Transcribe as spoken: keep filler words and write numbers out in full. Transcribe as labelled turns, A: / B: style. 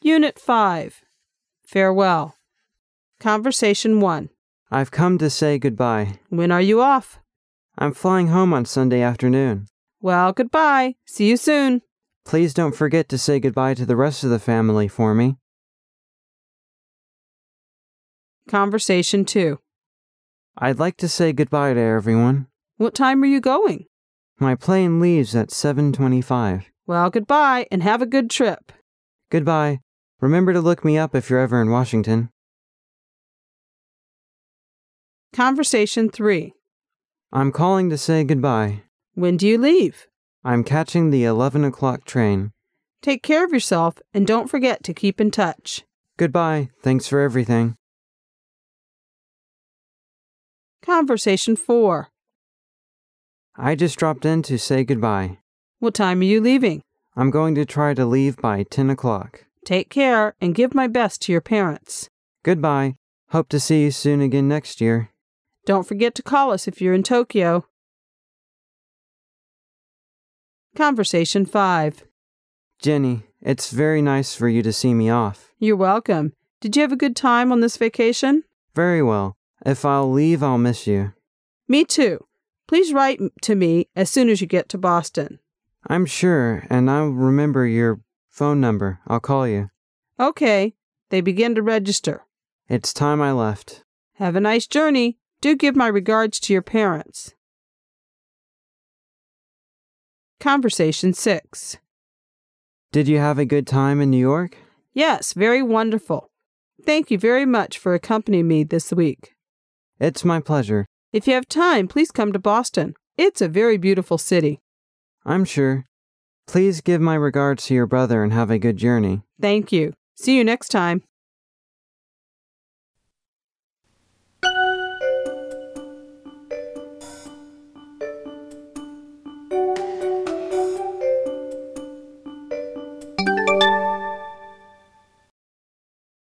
A: Unit five. Farewell. Conversation one.
B: I've come to say goodbye.
A: When are you off?
B: I'm flying home on Sunday afternoon.
A: Well, goodbye. See you soon.
B: Please don't forget to say goodbye to the rest of the family for me.
A: Conversation two.
B: I'd like to say goodbye to everyone.
A: What time are you going?
B: My plane leaves at seven twenty-five.
A: Well, goodbye and have a good trip.
B: Goodbye. Remember to look me up if you're ever in Washington.
A: Conversation three.
B: I'm calling to say goodbye.
A: When do you leave?
B: I'm catching the eleven o'clock train.
A: Take care of yourself and don't forget to keep in touch.
B: Goodbye. Thanks for everything.
A: Conversation four.
B: I just dropped in to say goodbye.
A: What time are you leaving?
B: I'm going to try to leave by ten o'clock.
A: Take care and give my best to your parents.
B: Goodbye. Hope to see you soon again next year.
A: Don't forget to call us if you're in Tokyo. Conversation five.
B: Jenny, it's very nice for you to see me off.
A: You're welcome. Did you have a good time on this vacation?
B: Very well. If I'll leave, I'll miss you.
A: Me too. Please write to me as soon as you get to Boston.
B: I'm sure, and I'll remember your phone number. I'll call you.
A: Okay. They begin to register.
B: It's time I left.
A: Have a nice journey. Do give my regards to your parents. Conversation six.
B: Did you have a good time in New York?
A: Yes, very wonderful. Thank you very much for accompanying me this week.
B: It's my pleasure.
A: If you have time, please come to Boston. It's a very beautiful city.
B: I'm sure. Please give my regards to your brother and have a good journey.
A: Thank you. See you next time.